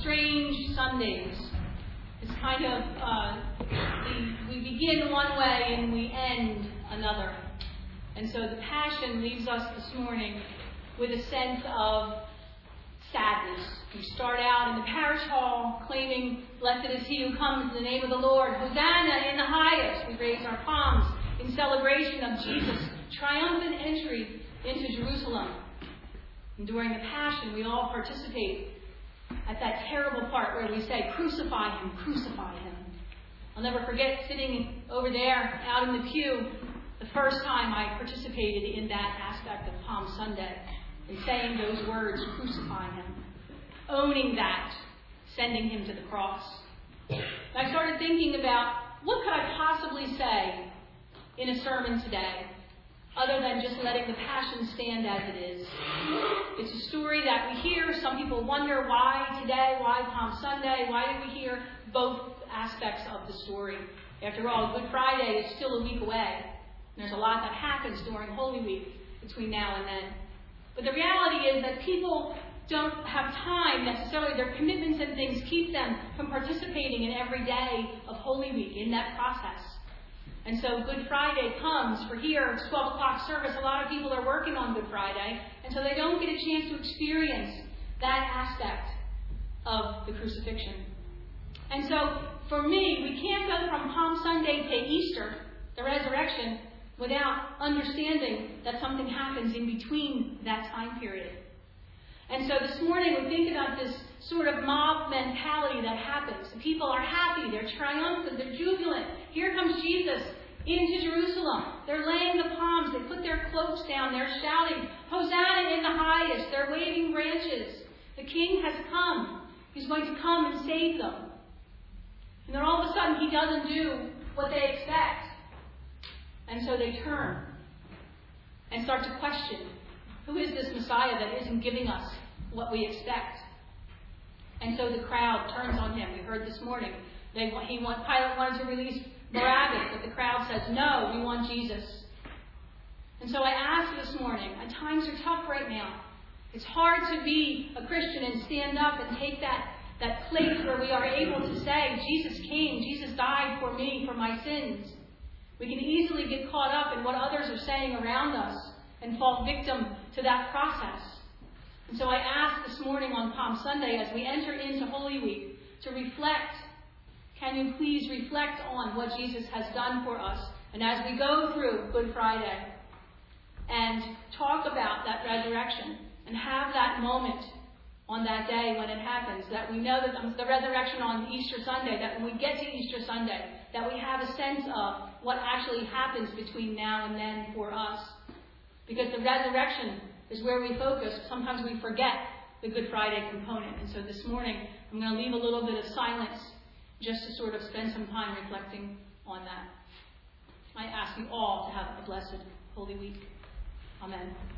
strange Sundays. It's kind of, we begin one way and we end another. And so the Passion leaves us this morning with a sense of sadness. We start out in the parish hall claiming, "Blessed is he who comes in the name of the Lord. Hosanna in the highest." We raise our palms in celebration of Jesus' triumphant entry into Jerusalem. And during the Passion, we all participate at that terrible part where we say, "Crucify him, crucify him." I'll never forget sitting over there out in the pew the first time I participated in that aspect of Palm Sunday and saying those words, "Crucify him," owning that, sending him to the cross. And I started thinking about what could I possibly say in a sermon today other than just letting the Passion stand as it is. It's a story that we hear. Some people wonder why today, why Palm Sunday, why do we hear both aspects of the story? After all, Good Friday is still a week away. And there's a lot that happens during Holy Week between now and then. But the reality is that people don't have time necessarily. Their commitments and things keep them from participating in every day of Holy Week in that process. And so Good Friday comes. For here, it's 12 o'clock service. A lot of people are working on Good Friday, and so they don't get a chance to experience that aspect of the crucifixion. And so, for me, we can't go from Palm Sunday to Easter, the resurrection, without understanding that something happens in between that time period. And so this morning we think about this sort of mob mentality that happens. The people are happy, they're triumphant, they're jubilant. Here comes Jesus into Jerusalem. They're laying the palms, they put their cloaks down, they're shouting, "Hosanna in the highest." They're waving branches. The King has come. He's going to come and save them. And then all of a sudden he doesn't do what they expect. And so they turn and start to question, who is this Messiah that isn't giving us what we expect? And so the crowd turns on him. We heard this morning, Pilate wanted to release Barabbas, but the crowd says, "No, we want Jesus." And so I ask this morning, times are tough right now. It's hard to be a Christian and stand up and take that place where we are able to say, "Jesus came, Jesus died for me, for my sins." We can easily get caught up in what others are saying around us and fall victim to that process. And so I ask this morning on Palm Sunday, as we enter into Holy Week, to reflect. Can you please reflect on what Jesus has done for us? And as we go through Good Friday and talk about that resurrection and have that moment on that day when it happens, that we know that the resurrection on Easter Sunday, that when we get to Easter Sunday, that we have a sense of what actually happens between now and then for us. Because the resurrection is where we focus. Sometimes we forget the Good Friday component. And so this morning, I'm going to leave a little bit of silence just to sort of spend some time reflecting on that. I ask you all to have a blessed Holy Week. Amen.